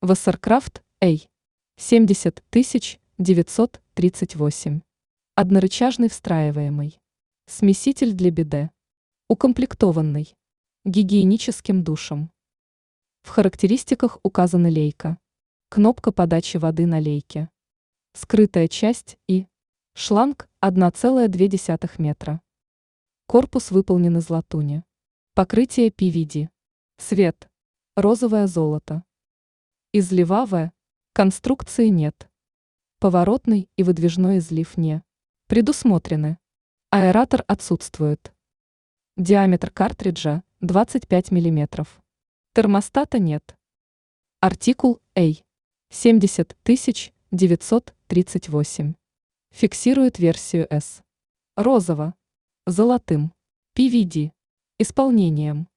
Wasserkraft A 70938. Однорычажный встраиваемый. Смеситель для биде. Укомплектованный гигиеническим душем. В характеристиках указана лейка. Кнопка подачи воды на лейке. Скрытая часть и шланг 1,2 метра. Корпус выполнен из латуни. Покрытие PVD. Цвет розовое золото. Излива В. Конструкции нет. Поворотный и выдвижной излив не предусмотрены. Аэратор отсутствует. Диаметр картриджа 25 мм. Термостата нет. Артикул A 70938. Фиксирует версию S. Розово. Золотым. PVD. Исполнением.